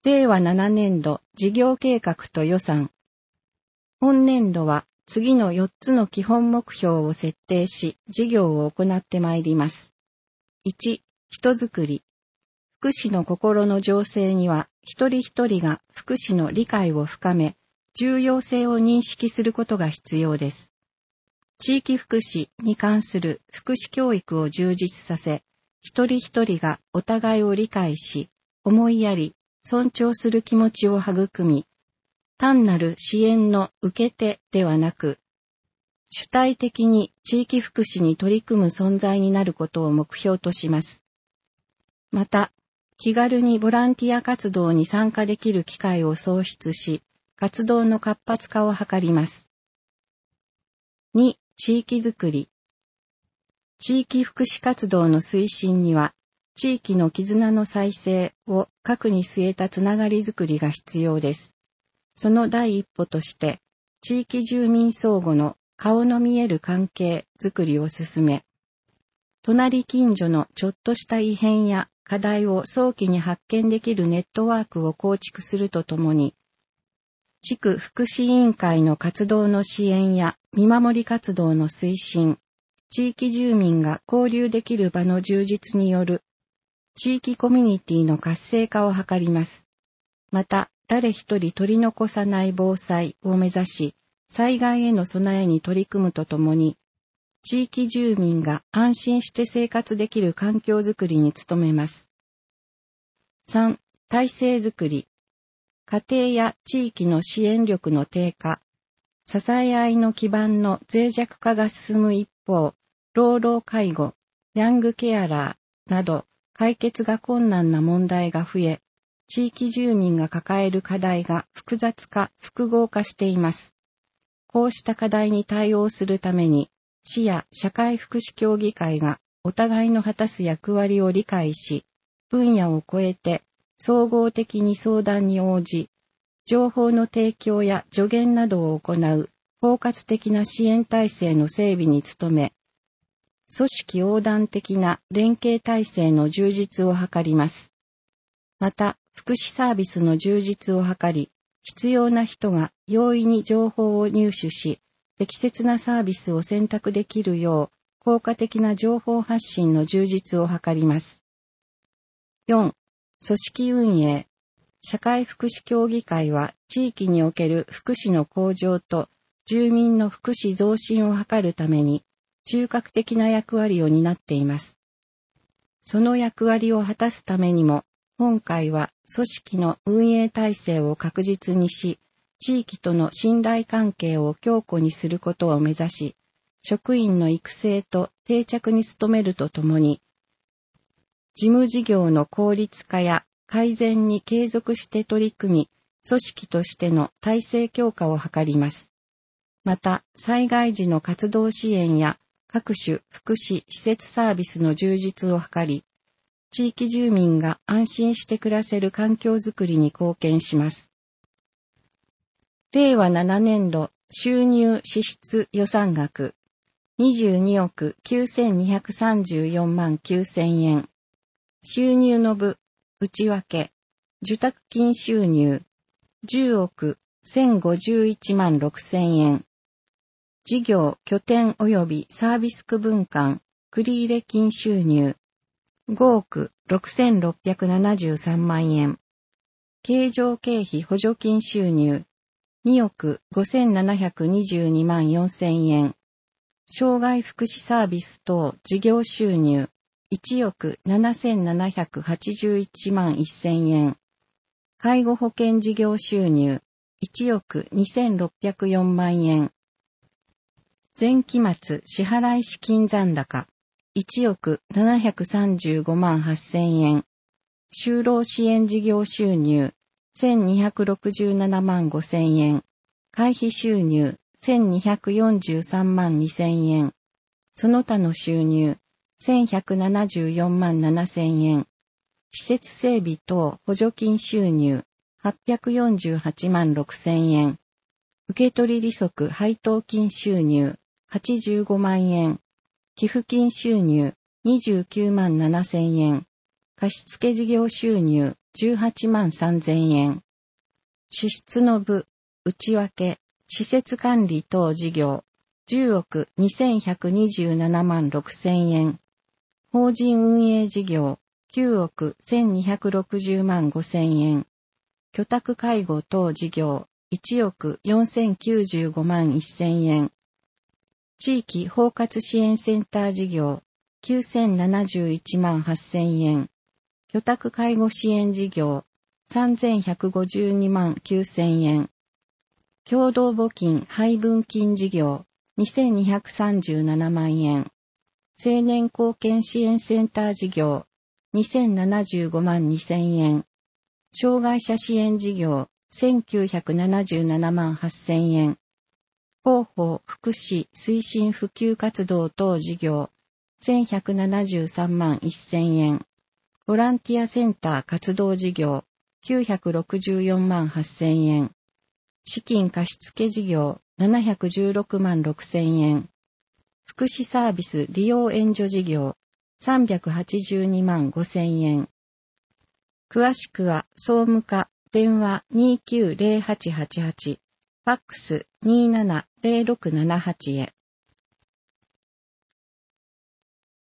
令和7年度事業計画と予算。本年度は次の4つの基本目標を設定し、事業を行ってまいります。1、人づくり。福祉の心の醸成には、一人一人が福祉の理解を深め、重要性を認識することが必要です。地域福祉に関する福祉教育を充実させ、一人一人がお互いを理解し、思いやり、尊重する気持ちを育み、単なる支援の受け手ではなく、主体的に地域福祉に取り組む存在になることを目標とします。また、気軽にボランティア活動に参加できる機会を創出し、活動の活発化を図ります。2、地域づくり。地域福祉活動の推進には、地域の絆の再生を核に据えたつながりづくりが必要です。その第一歩として、地域住民相互の顔の見える関係づくりを進め、隣近所のちょっとした異変や課題を早期に発見できるネットワークを構築するとともに、地区福祉委員会の活動の支援や見守り活動の推進、地域住民が交流できる場の充実による地域コミュニティの活性化を図ります。また、誰一人取り残さない防災を目指し、災害への備えに取り組むとともに、地域住民が安心して生活できる環境づくりに努めます。3、体制づくり。家庭や地域の支援力の低下、支え合いの基盤の脆弱化が進む一方、老老介護、ヤングケアラーなど、解決が困難な問題が増え、地域住民が抱える課題が複雑化、複合化しています。こうした課題に対応するために、市や社会福祉協議会がお互いの果たす役割を理解し、分野を超えて総合的に相談に応じ、情報の提供や助言などを行う包括的な支援体制の整備に努め、組織横断的な連携体制の充実を図ります。また、福祉サービスの充実を図り、必要な人が容易に情報を入手し、適切なサービスを選択できるよう、効果的な情報発信の充実を図ります。4. 組織運営。社会福祉協議会は、地域における福祉の向上と住民の福祉増進を図るために、中核的な役割を担っています。その役割を果たすためにも、本会は組織の運営体制を確実にし、地域との信頼関係を強固にすることを目指し、職員の育成と定着に努めるとともに、事務事業の効率化や改善に継続して取り組み、組織としての体制強化を図ります。また、災害時の活動支援や各種福祉施設サービスの充実を図り、地域住民が安心して暮らせる環境づくりに貢献します。令和7年度収入支出予算額22億9234万9000円。収入の部、内訳、受託金収入10億1051万6000円。事業拠点及びサービス区分間、繰入金収入5億6673万円。経常経費補助金収入2億5722万4000円。障害福祉サービス等事業収入1億7781万1000円。介護保険事業収入1億2604万円。前期末支払い資金残高1億735万8000円。就労支援事業収入1267万5000円。会費収入1243万2000円。その他の収入1174万7000円。施設整備等補助金収入848万6000円。受取利息配当金収入85万円。寄付金収入29万7000円。貸付事業収入 18万3000円。支出の部、内訳、施設管理等事業、10億2127万6000円。法人運営事業、9億1260万5000円。居宅介護等事業、1億4095万1000円。地域包括支援センター事業、9071万8000円。居宅介護支援事業、3152万9000円。共同募金配分金事業、2237万円。青年貢献支援センター事業、2075万2000円。障害者支援事業、1977万8000円。広報福祉推進普及活動等事業、1173万1000円。ボランティアセンター活動事業、964万8000円。資金貸付事業、716万6000円。福祉サービス利用援助事業、382万5000円。詳しくは、総務課、電話290888、ファックス270678へ。